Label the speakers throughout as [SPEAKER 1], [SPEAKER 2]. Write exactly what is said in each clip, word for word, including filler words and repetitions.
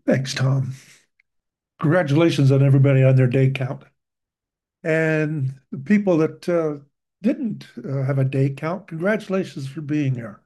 [SPEAKER 1] Thanks, Tom. Congratulations on everybody on their day count. And the people that uh, didn't uh, have a day count, congratulations for being here.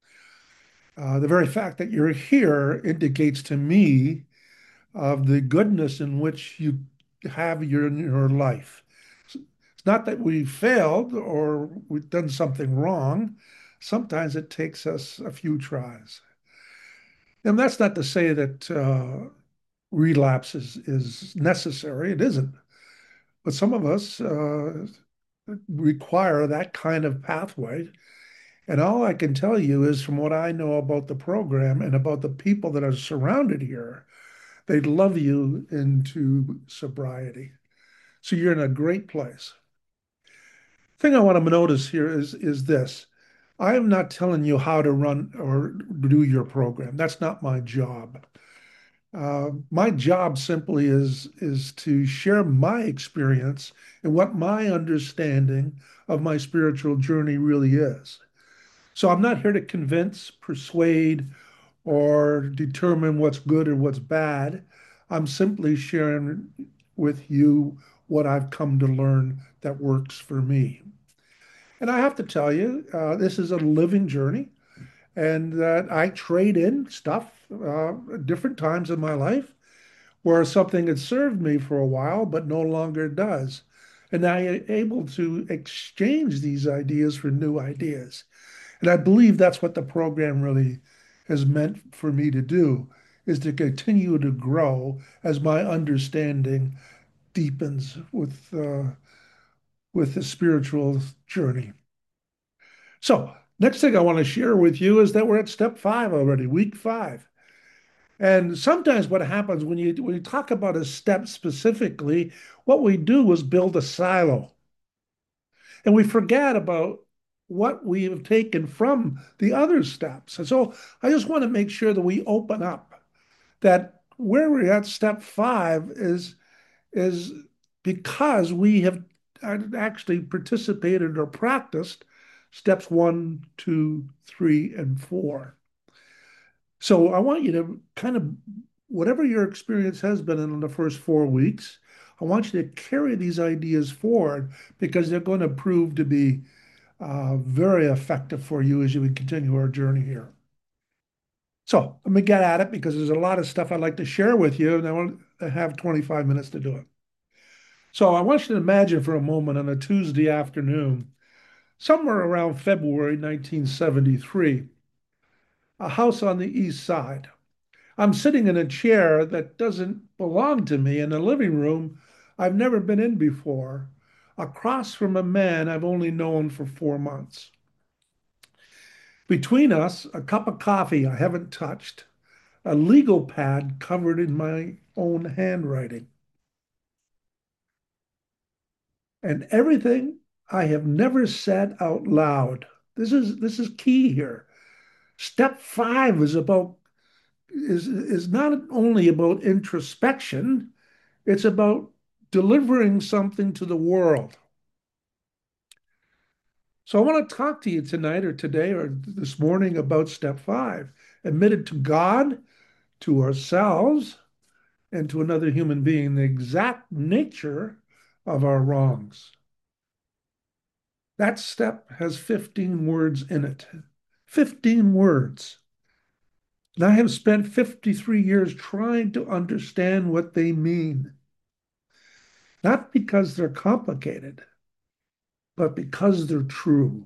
[SPEAKER 1] Uh, the very fact that you're here indicates to me of the goodness in which you have your, in your life. It's not that we failed or we've done something wrong. Sometimes it takes us a few tries. And that's not to say that uh, relapse is, is necessary. It isn't. But some of us uh, require that kind of pathway. And all I can tell you is from what I know about the program and about the people that are surrounded here, they'd love you into sobriety. So you're in a great place. Thing I want to notice here is, is this. I am not telling you how to run or do your program. That's not my job. Uh, my job simply is is to share my experience and what my understanding of my spiritual journey really is. So I'm not here to convince, persuade, or determine what's good or what's bad. I'm simply sharing with you what I've come to learn that works for me. And I have to tell you, uh, this is a living journey, and that I trade in stuff uh, at different times in my life where something had served me for a while but no longer does. And I am able to exchange these ideas for new ideas. And I believe that's what the program really has meant for me to do, is to continue to grow as my understanding deepens with uh, with the spiritual journey. So next thing I want to share with you is that we're at step five already, week five. And sometimes what happens when you when you talk about a step specifically, what we do is build a silo, and we forget about what we have taken from the other steps. And so I just want to make sure that we open up that where we're at step five is is because we have actually participated or practiced steps one, two, three, and four. So I want you to kind of, whatever your experience has been in the first four weeks, I want you to carry these ideas forward because they're going to prove to be uh, very effective for you as you continue our journey here. So let me get at it because there's a lot of stuff I'd like to share with you, and I want to have twenty-five minutes to do it. So I want you to imagine for a moment on a Tuesday afternoon, somewhere around February nineteen seventy-three, a house on the east side. I'm sitting in a chair that doesn't belong to me in a living room I've never been in before, across from a man I've only known for four months. Between us, a cup of coffee I haven't touched, a legal pad covered in my own handwriting, and everything I have never said out loud. This is this is key here. Step five is about is is not only about introspection, it's about delivering something to the world. So I want to talk to you tonight or today or this morning about step five. Admitted to God, to ourselves, and to another human being the exact nature of our wrongs. That step has fifteen words in it. fifteen words. And I have spent fifty-three years trying to understand what they mean. Not because they're complicated, but because they're true.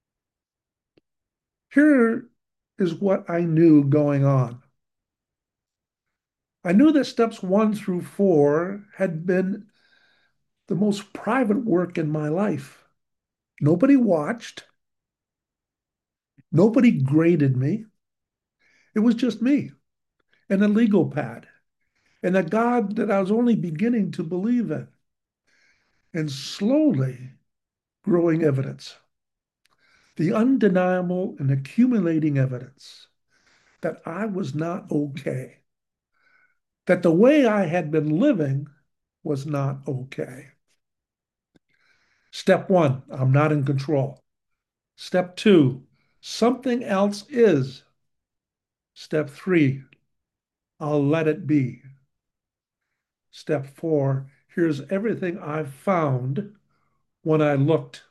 [SPEAKER 1] Here is what I knew going on. I knew that steps one through four had been the most private work in my life. Nobody watched, nobody graded me. It was just me and a legal pad and a God that I was only beginning to believe in, and slowly growing evidence, the undeniable and accumulating evidence that I was not okay, that the way I had been living was not okay. Step one, I'm not in control. Step two, something else is. Step three, I'll let it be. Step four, here's everything I've found when I looked.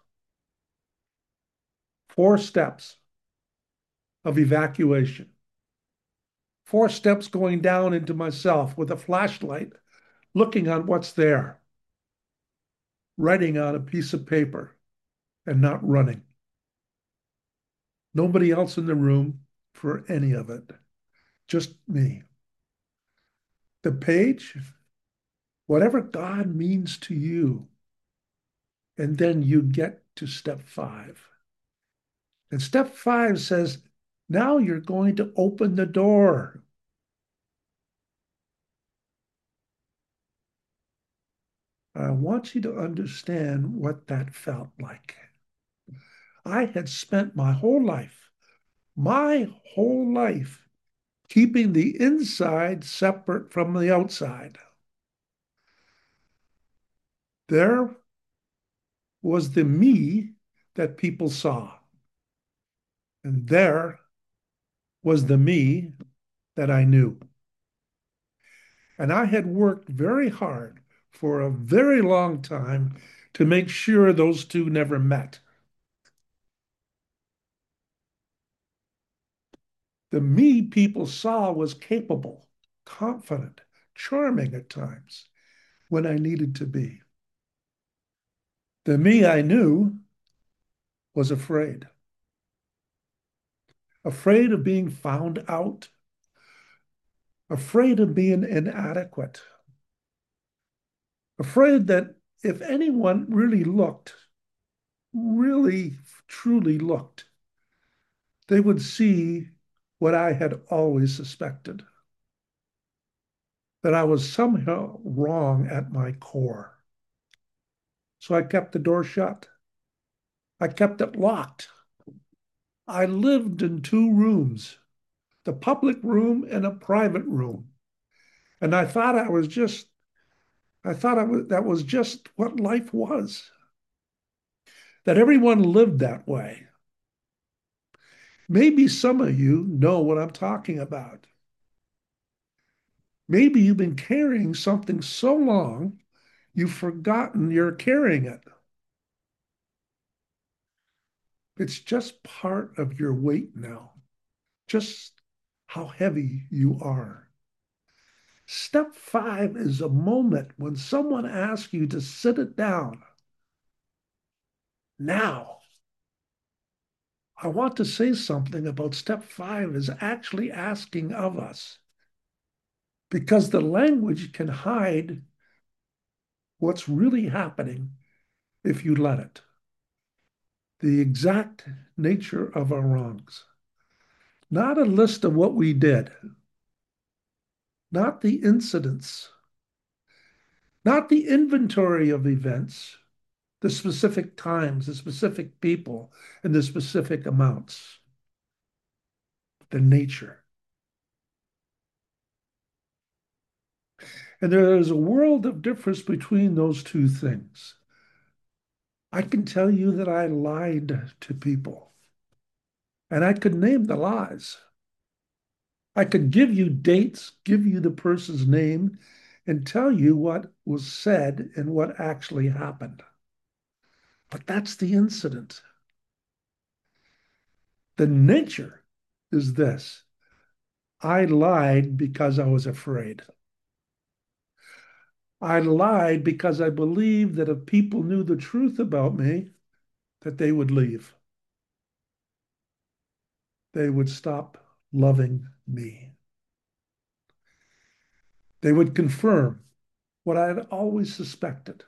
[SPEAKER 1] Four steps of evacuation. Four steps going down into myself with a flashlight, looking on what's there, writing on a piece of paper and not running. Nobody else in the room for any of it, just me. The page, whatever God means to you. And then you get to step five. And step five says, now you're going to open the door. I want you to understand what that felt like. I had spent my whole life, my whole life, keeping the inside separate from the outside. There was the me that people saw. And there was the me that I knew. And I had worked very hard for a very long time to make sure those two never met. The me people saw was capable, confident, charming at times when I needed to be. The me I knew was afraid, afraid of being found out, afraid of being inadequate, afraid that if anyone really looked, really, truly looked, they would see what I had always suspected, that I was somehow wrong at my core. So I kept the door shut. I kept it locked. I lived in two rooms, the public room and a private room. And I thought I was just, I thought I was, that was just what life was, that everyone lived that way. Maybe some of you know what I'm talking about. Maybe you've been carrying something so long, you've forgotten you're carrying it. It's just part of your weight now, just how heavy you are. Step five is a moment when someone asks you to sit it down. Now, I want to say something about step five is actually asking of us, because the language can hide what's really happening if you let it. The exact nature of our wrongs. Not a list of what we did, not the incidents, not the inventory of events, the specific times, the specific people, and the specific amounts, the nature. And there is a world of difference between those two things. I can tell you that I lied to people, and I could name the lies. I could give you dates, give you the person's name, and tell you what was said and what actually happened. But that's the incident. The nature is this. I lied because I was afraid. I lied because I believed that if people knew the truth about me, that they would leave. They would stop loving me. They would confirm what I had always suspected.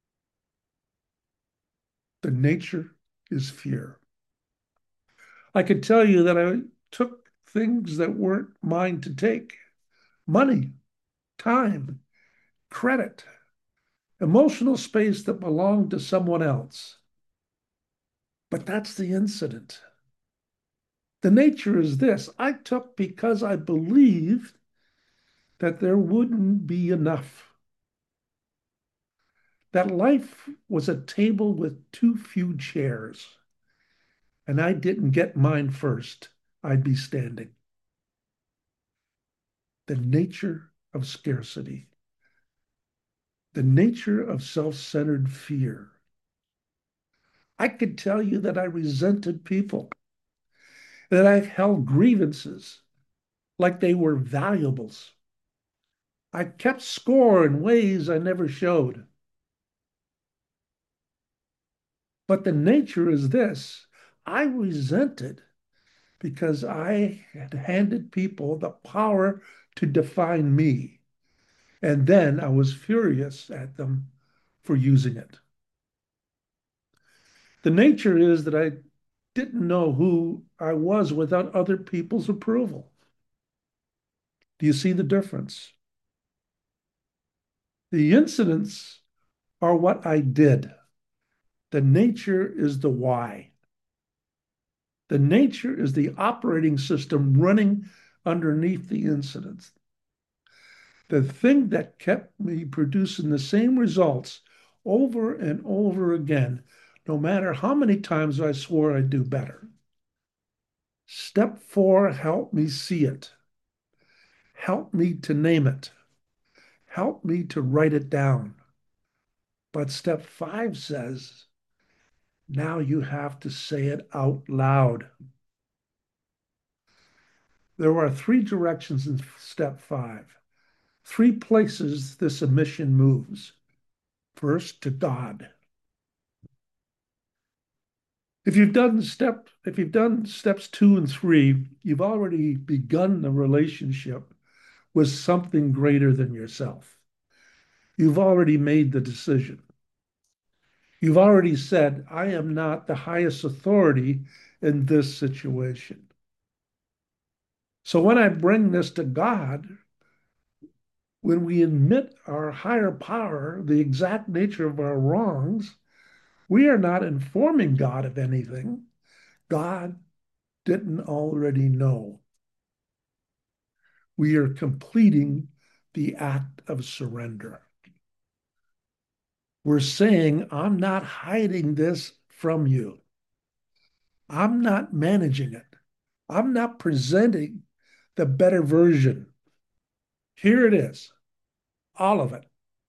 [SPEAKER 1] The nature is fear. I could tell you that I took things that weren't mine to take: money, time, credit, emotional space that belonged to someone else. But that's the incident. The nature is this: I took because I believed that there wouldn't be enough, that life was a table with too few chairs, and I didn't get mine first, I'd be standing. the nature of scarcity, the nature of self-centered fear. I could tell you that I resented people, that I held grievances like they were valuables. I kept score in ways I never showed. But the nature is this: I resented because I had handed people the power to define me. And then I was furious at them for using it. The nature is that I didn't know who I was without other people's approval. Do you see the difference? The incidents are what I did. The nature is the why. The nature is the operating system running underneath the incidents. The thing that kept me producing the same results over and over again, no matter how many times I swore I'd do better. Step four helped me see it, helped me to name it, helped me to write it down. But step five says, now you have to say it out loud. There are three directions in step five, three places this admission moves. First, to God. If you've done step, if you've done steps two and three, you've already begun the relationship with something greater than yourself. You've already made the decision. You've already said, I am not the highest authority in this situation. So when I bring this to God, when we admit our higher power, the exact nature of our wrongs, we are not informing God of anything God didn't already know. We are completing the act of surrender. We're saying, I'm not hiding this from you. I'm not managing it. I'm not presenting the better version. Here it is, all of it.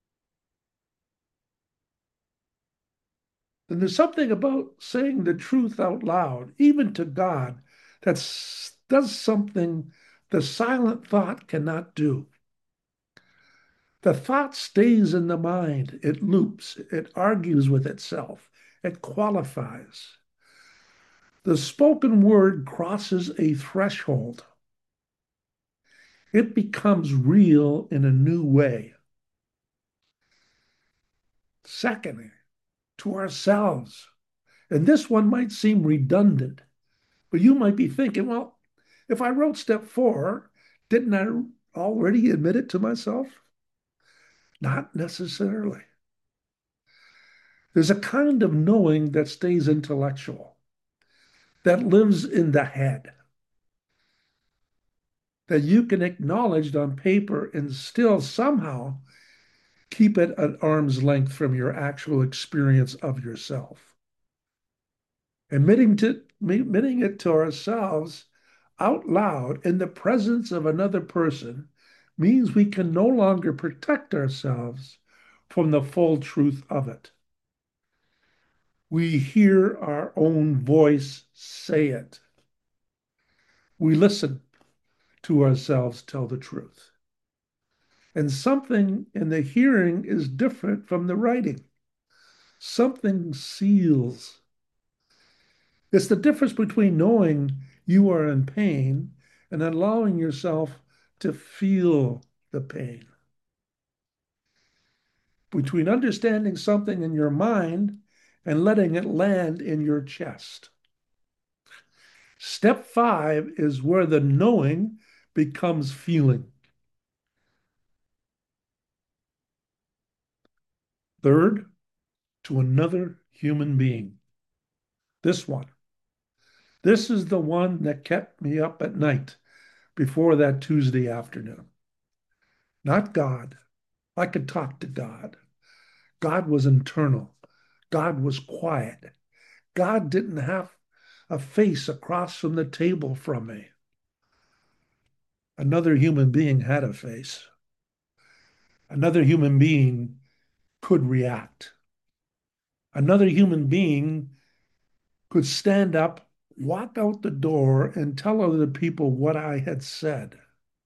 [SPEAKER 1] And there's something about saying the truth out loud, even to God, that does something the silent thought cannot do. The thought stays in the mind. It loops. It argues with itself. It qualifies. The spoken word crosses a threshold. It becomes real in a new way. Second, to ourselves. And this one might seem redundant, but you might be thinking, well, if I wrote step four, didn't I already admit it to myself? Not necessarily. There's a kind of knowing that stays intellectual, that lives in the head, that you can acknowledge on paper and still somehow keep it at arm's length from your actual experience of yourself. Admitting, to, admitting it to ourselves out loud in the presence of another person means we can no longer protect ourselves from the full truth of it. We hear our own voice say it. We listen to ourselves tell the truth. And something in the hearing is different from the writing. Something seals. It's the difference between knowing you are in pain and allowing yourself to feel the pain. Between understanding something in your mind and letting it land in your chest. Step five is where the knowing becomes feeling. Third, to another human being. This one. This is the one that kept me up at night before that Tuesday afternoon. Not God. I could talk to God. God was internal. God was quiet. God didn't have a face across from the table from me. Another human being had a face. Another human being could react. Another human being could stand up, walk out the door, and tell other people what I had said.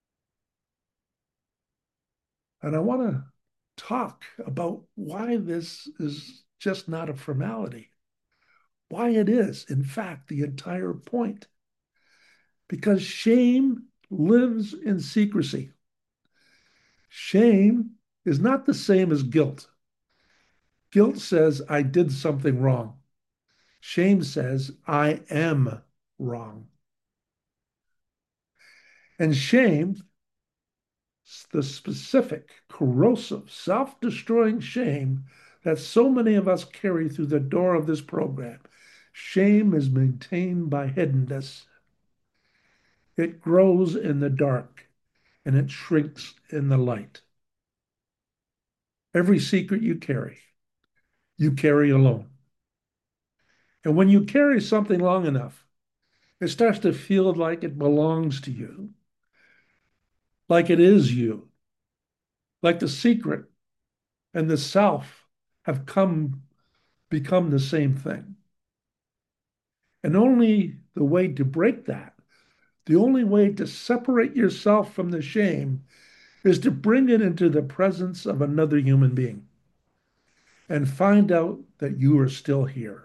[SPEAKER 1] And I want to talk about why this is just not a formality, why it is, in fact, the entire point. Because shame lives in secrecy. Shame is not the same as guilt. Guilt says, I did something wrong. Shame says, I am wrong. And shame, the specific, corrosive, self destroying shame that so many of us carry through the door of this program, shame is maintained by hiddenness. It grows in the dark and it shrinks in the light. Every secret you carry, you carry alone. And when you carry something long enough, it starts to feel like it belongs to you, like it is you, like the secret and the self have come become the same thing. And only the way to break that, the only way to separate yourself from the shame is to bring it into the presence of another human being and find out that you are still here.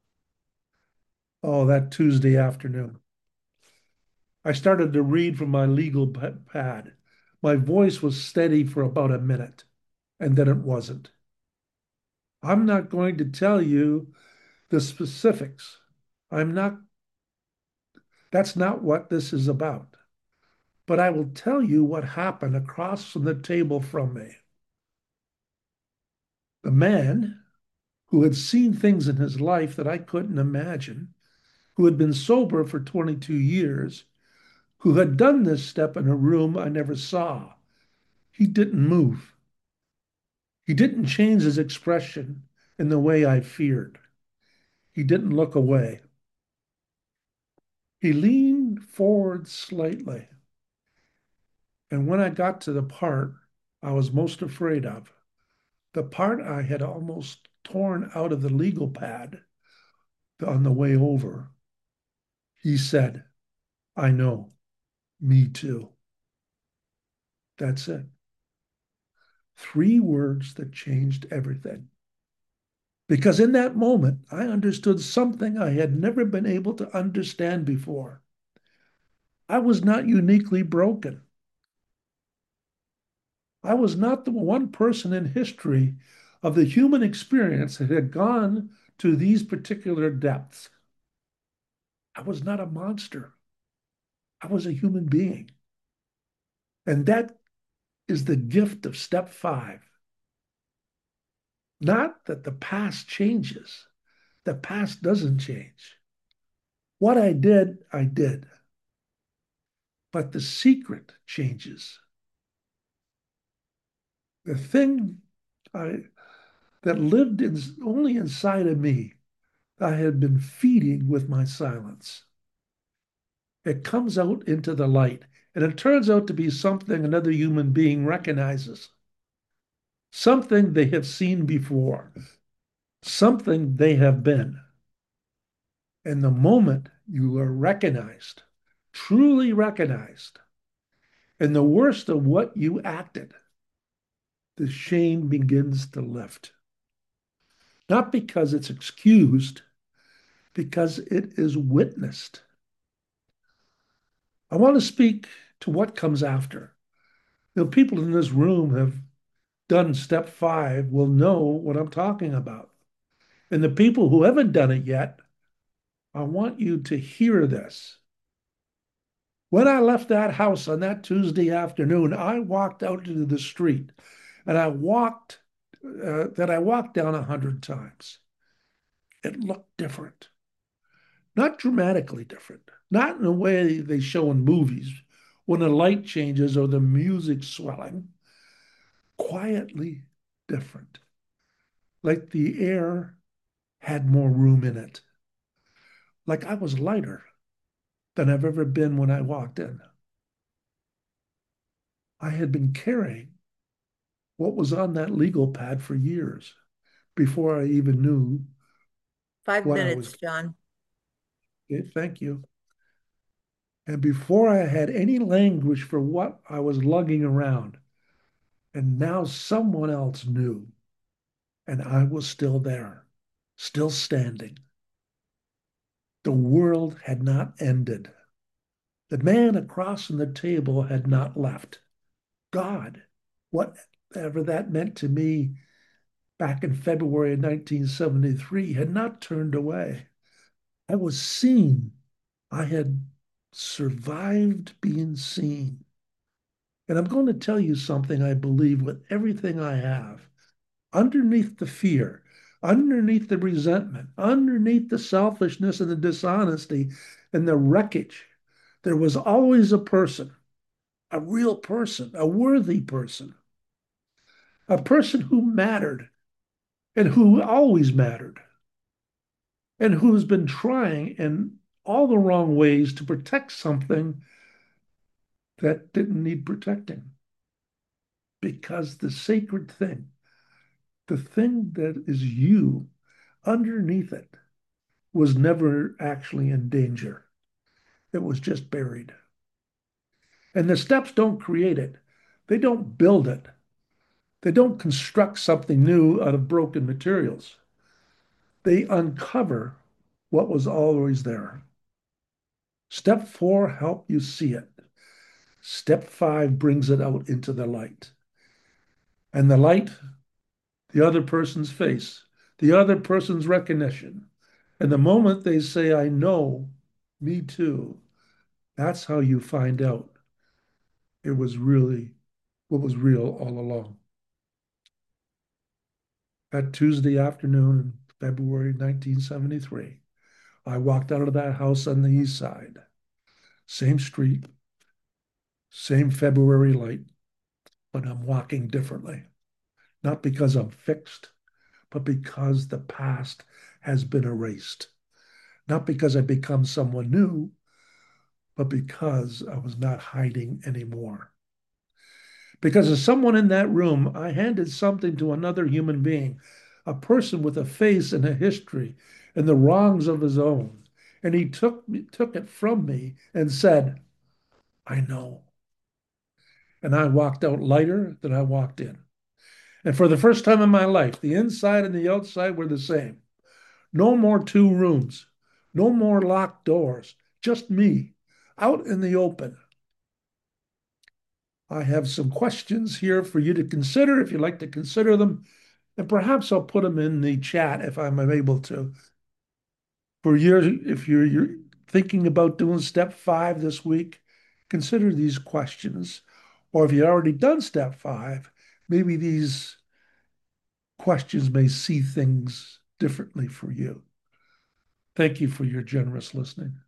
[SPEAKER 1] Oh, that Tuesday afternoon. I started to read from my legal pad. My voice was steady for about a minute, and then it wasn't. I'm not going to tell you the specifics. I'm not, that's not what this is about. But I will tell you what happened across from the table from me. The man who had seen things in his life that I couldn't imagine, who had been sober for twenty-two years, who had done this step in a room I never saw, he didn't move. He didn't change his expression in the way I feared. He didn't look away. He leaned forward slightly. And when I got to the part I was most afraid of, the part I had almost torn out of the legal pad on the way over, he said, I know, me too. That's it. Three words that changed everything. Because in that moment, I understood something I had never been able to understand before. I was not uniquely broken. I was not the one person in history of the human experience that had gone to these particular depths. I was not a monster. I was a human being. And that is the gift of step five. Not that the past changes, the past doesn't change. What I did, I did. But the secret changes. The thing I, that lived in, only inside of me, I had been feeding with my silence. It comes out into the light, and it turns out to be something another human being recognizes, something they have seen before, something they have been. And the moment you are recognized, truly recognized, and the worst of what you acted, the shame begins to lift. Not because it's excused, because it is witnessed. I want to speak to what comes after. You know, people in this room have done step five will know what I'm talking about. And the people who haven't done it yet, I want you to hear this. When I left that house on that Tuesday afternoon, I walked out into the street and I walked uh, that I walked down a hundred times. It looked different, not dramatically different, not in a way they show in movies when the light changes or the music swelling, quietly different, like the air had more room in it, like I was lighter than I've ever been when I walked in. I had been carrying what was on that legal pad for years before I even knew
[SPEAKER 2] Five
[SPEAKER 1] what I
[SPEAKER 2] minutes,
[SPEAKER 1] was.
[SPEAKER 2] John.
[SPEAKER 1] Okay, thank you. And before I had any language for what I was lugging around, and now someone else knew, and I was still there, still standing. The world had not ended. The man across from the table had not left. God, whatever that meant to me back in February of nineteen seventy-three, had not turned away. I was seen. I had survived being seen. And I'm going to tell you something I believe with everything I have. Underneath the fear, underneath the resentment, underneath the selfishness and the dishonesty and the wreckage, there was always a person, a real person, a worthy person, a person who mattered and who always mattered and who's been trying in all the wrong ways to protect something that didn't need protecting. Because the sacred thing, the thing that is you underneath it, was never actually in danger. It was just buried. And the steps don't create it, they don't build it, they don't construct something new out of broken materials. They uncover what was always there. Step four help you see it. Step five brings it out into the light. And the light, the other person's face, the other person's recognition. And the moment they say, I know, me too, that's how you find out it was really what was real all along. That Tuesday afternoon in February nineteen seventy-three, I walked out of that house on the east side. Same street, same February light, but I'm walking differently. Not because I'm fixed, but because the past has been erased. Not because I become someone new, but because I was not hiding anymore. Because as someone in that room, I handed something to another human being, a person with a face and a history and the wrongs of his own. And he took took it from me and said, I know. And I walked out lighter than I walked in. And for the first time in my life, the inside and the outside were the same. No more two rooms, no more locked doors, just me out in the open. I have some questions here for you to consider if you'd like to consider them. And perhaps I'll put them in the chat if I'm able to. For your, if you're, you're thinking about doing step five this week, consider these questions. Or if you've already done step five, maybe these questions may see things differently for you. Thank you for your generous listening.